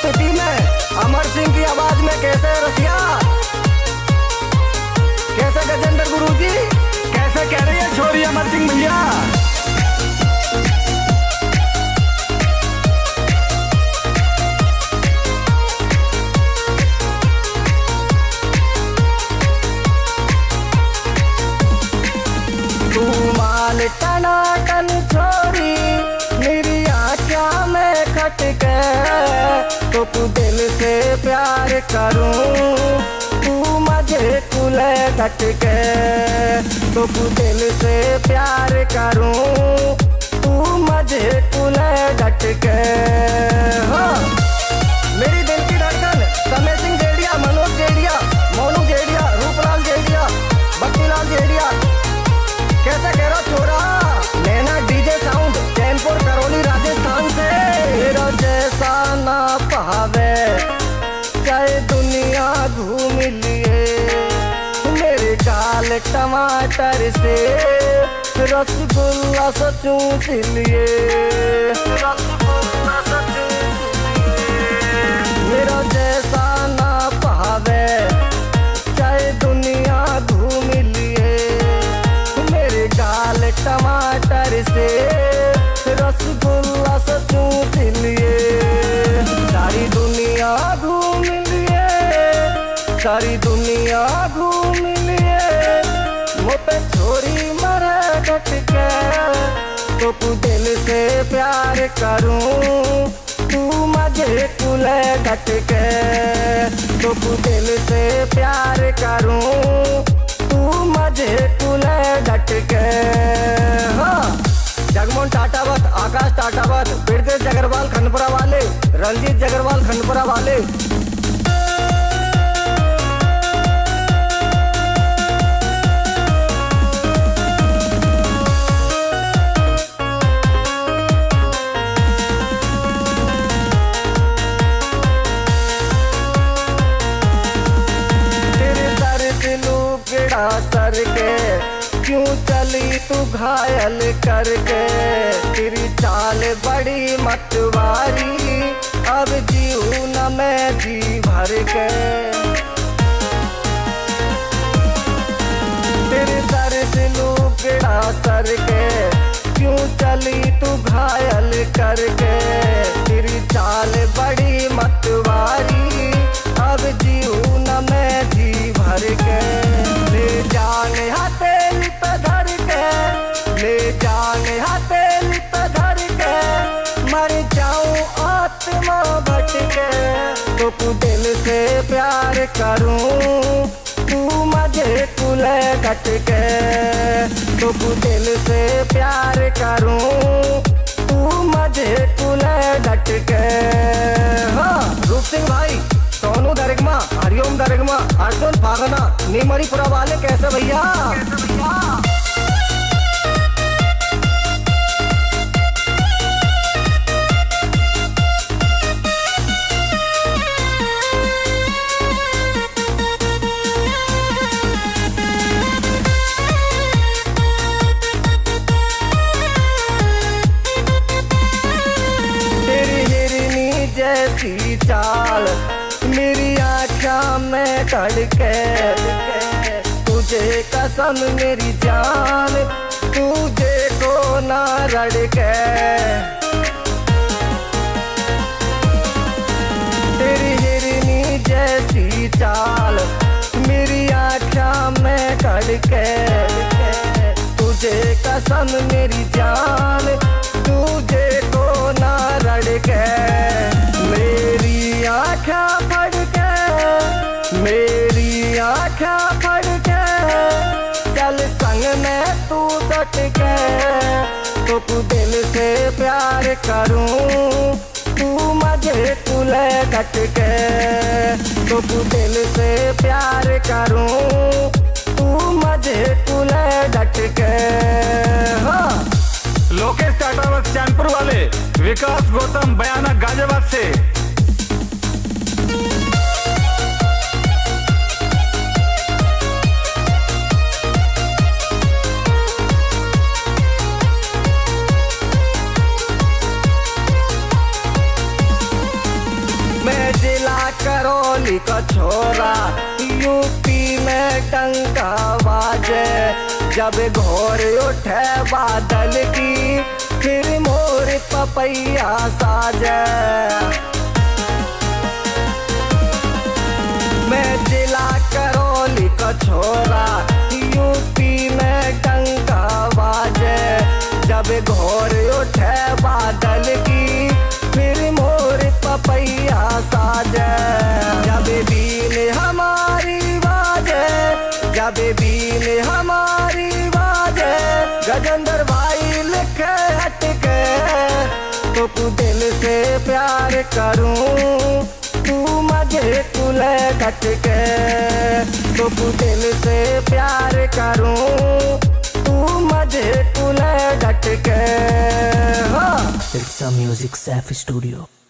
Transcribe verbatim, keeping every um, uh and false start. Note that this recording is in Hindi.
सिटी में अमर सिंह की आवाज में कैसे रसिया, कैसे गजेंद्र गुरुजी, कैसे कह रही है छोरी अमर सिंह भैया। तू माल टनाटन छोरी मेरी आँखों में खटके, तो तू दिल से प्यार करूं तू मुझे कुले खटके, तो तू दिल से प्यार करूं तू मुझे कुले खटके। हाँ मेरी दिल की धड़कन समय सिंह जेडिया, मनोज जेडिया, मोनू जेडिया, रूपलाल जेडिया, बत्तीलाल जेडिया, कैसा कह रहा छोरा। लेना डीजे साउंड चैनपुर करौली राजस्थान से। तेरा जैसा ना पावे चाहे दुनिया घूम लिए, मेरे गाल टमाटर से रसगुल्ला सा चूस लिए, रसगुल्ला सा चूस लिए। मेरा जैसा ना पावे चाहे दुनिया घूम लिए, मेरे गाल टमाटर से रसगुल्ला सा चूस लिए। सारी दुनिया घूम लिए, सारी दुनिया घूम लिए, मोटे छोरी मरे घटके, तो तू दिल से प्यार करूं तू मुझे कुले घटके, तो तू दिल से प्यार करूं तू मुझे कुले घटके। हाँ जगमोहन टाटावत, आकाश टाटावत, बिरजेश जगरवाल खंडपुरा वाले, रंजीत जगरवाल खंडपुरा वाले। तेरे सर से लुगड़ा सर के क्यों चली तू घायल करके, तेरी चाल बड़ी मतवारी अब जीऊ न मैं जी भर के। तेरे सर से लुगड़ा सर के क्यों चली तू घायल करके, तेरी चाल बड़ी मतवारी अब जीऊ न मैं जी भर के। ले जाने हथेली पे धर के, ले जाने हथेली पे धर के, मर जाऊं आत्मा भटके, तो तू दिल से प्यार करूं तू मुझे कुले घटके, तो तू दिल से प्यार करूं तू मुझे कुले घटके। हाँ रूप सिंह भाई, सोनू दरगमा, हरिओम दरगमा, अर्जुन फागना, नीमरीपुरा वाले कैसे भैया। तेरी हिरनी जैसी चाल मेरी आँखों में धड़के, तुझे कसम मेरी जान तुझे को ना रड़के। तेरी हिरनी जैसी चाल मेरी आँखों में धड़के, तुझे कसम मेरी जान तुझे को ना रड़के। मेरी आँखें फड़ के, मेरी आँखें फड़ के, चल संग में तू सट के, तो तू दिल से प्यार करूं तू मुझे कुले घटके, तो तू दिल से प्यार करूं तू मुझे कुले घटके। हाँ लोकेश टाटावत चैनपुर वाले, विकास गौतम बयाना गाजियाबाद से। मैं करौली का छोरा यूपी में डंका बाजे, जब घोर उठे बादल की फिर मोर पपैया साजे। मैं जिला करौली का छोरा यूपी में डंका बाजे, जब घोर उठे बादल की फिर मोर पपैया साजे। जब बीन हमारी बाजे, जब बीन हमारी बाजे, गजेंद्र भाई लिखे हटके तो दिल से प्यार करूं तू मुझे कुले घटके, तो दिल से प्यार करूं तू मुझे कुले घटके। It's a music safe studio.